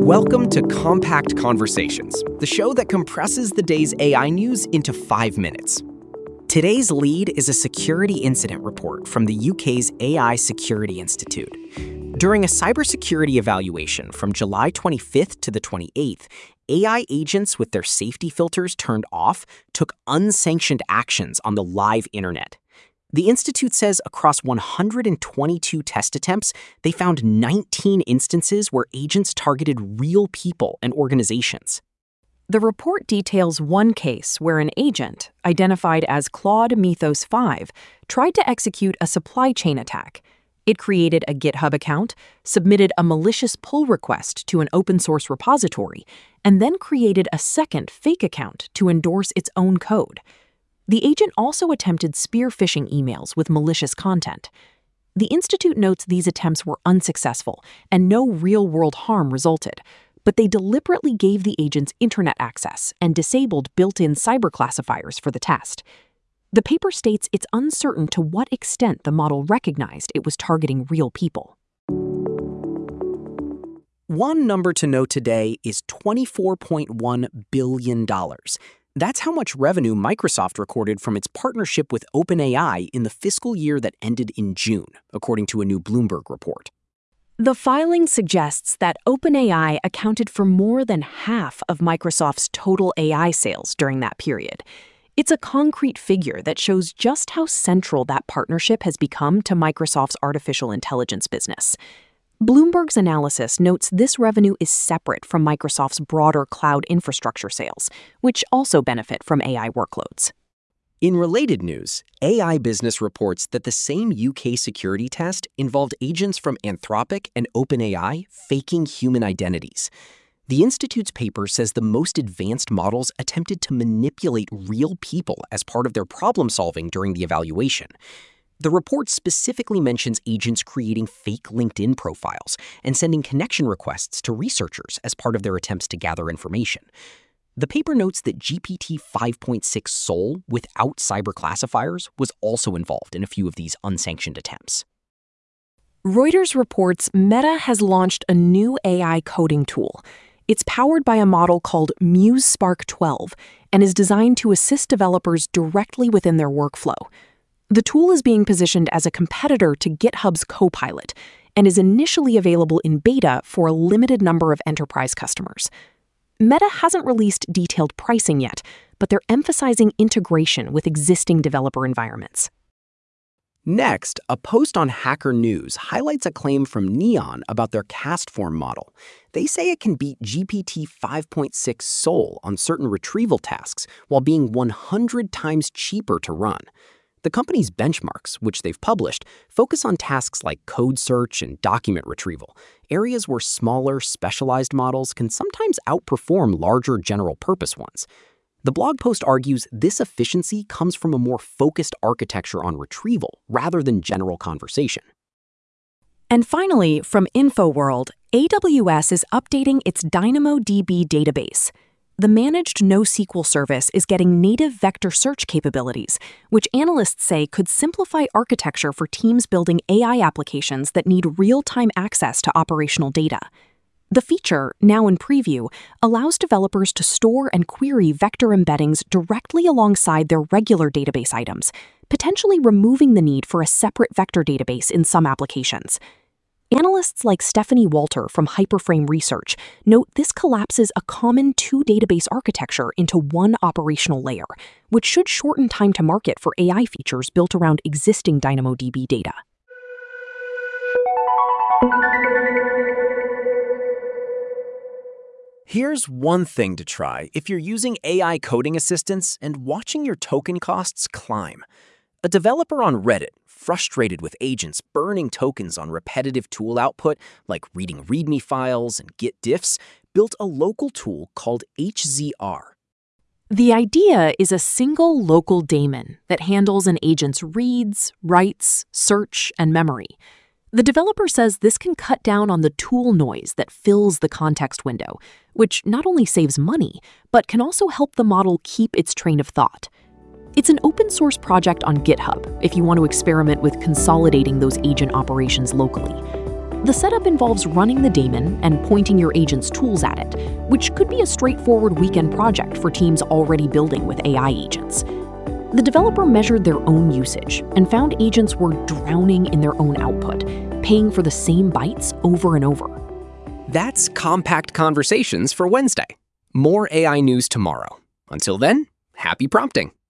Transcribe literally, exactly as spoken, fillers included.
Welcome to Compact Conversations, the show that compresses the day's A I news into five minutes. Today's lead is a security incident report from the U K's A I Security Institute. During a cybersecurity evaluation from July twenty-fifth to the twenty-eighth, A I agents with their safety filters turned off took unsanctioned actions on the live internet. The Institute says across one hundred twenty-two test attempts, they found nineteen instances where agents targeted real people and organizations. The report details one case where an agent, identified as Claude Mythos five, tried to execute a supply chain attack. It created a GitHub account, submitted a malicious pull request to an open-source repository, and then created a second fake account to endorse its own code. The agent also attempted spear phishing emails with malicious content. The Institute notes these attempts were unsuccessful and no real-world harm resulted, but they deliberately gave the agents internet access and disabled built-in cyber classifiers for the test. The paper states it's uncertain to what extent the model recognized it was targeting real people. One number to know today is twenty-four point one billion dollars. That's how much revenue Microsoft recorded from its partnership with OpenAI in the fiscal year that ended in June, according to a new Bloomberg report. The filing suggests that OpenAI accounted for more than half of Microsoft's total A I sales during that period. It's a concrete figure that shows just how central that partnership has become to Microsoft's artificial intelligence business. Bloomberg's analysis notes this revenue is separate from Microsoft's broader cloud infrastructure sales, which also benefit from A I workloads. In related news, A I Business reports that the same U K security test involved agents from Anthropic and OpenAI faking human identities. The Institute's paper says the most advanced models attempted to manipulate real people as part of their problem-solving during the evaluation. The report specifically mentions agents creating fake LinkedIn profiles and sending connection requests to researchers as part of their attempts to gather information. The paper notes that G P T five point six Sol, without cyber classifiers, was also involved in a few of these unsanctioned attempts. Reuters reports Meta has launched a new A I coding tool. It's powered by a model called Muse Spark twelve and is designed to assist developers directly within their workflow. The tool is being positioned as a competitor to GitHub's Copilot and is initially available in beta for a limited number of enterprise customers. Meta hasn't released detailed pricing yet, but they're emphasizing integration with existing developer environments. Next, a post on Hacker News highlights a claim from Neon about their CastForm model. They say it can beat G P T five point six Sol on certain retrieval tasks while being one hundred times cheaper to run. The company's benchmarks, which they've published, focus on tasks like code search and document retrieval, areas where smaller, specialized models can sometimes outperform larger general-purpose ones. The blog post argues this efficiency comes from a more focused architecture on retrieval rather than general conversation. And finally, from InfoWorld, A W S is updating its DynamoDB database. The managed NoSQL service is getting native vector search capabilities, which analysts say could simplify architecture for teams building A I applications that need real-time access to operational data. The feature, now in preview, allows developers to store and query vector embeddings directly alongside their regular database items, potentially removing the need for a separate vector database in some applications. Analysts like Stephanie Walter from Hyperframe Research note this collapses a common two-database architecture into one operational layer, which should shorten time to market for A I features built around existing DynamoDB data. Here's one thing to try if you're using A I coding assistants and watching your token costs climb. A developer on Reddit, frustrated with agents burning tokens on repetitive tool output like reading README files and Git diffs, built a local tool called H Z R. The idea is a single local daemon that handles an agent's reads, writes, search, and memory. The developer says this can cut down on the tool noise that fills the context window, which not only saves money, but can also help the model keep its train of thought. It's an open-source project on GitHub if you want to experiment with consolidating those agent operations locally. The setup involves running the daemon and pointing your agent's tools at it, which could be a straightforward weekend project for teams already building with A I agents. The developer measured their own usage and found agents were drowning in their own output, paying for the same bytes over and over. That's Compact Conversations for Wednesday. More A I news tomorrow. Until then, happy prompting.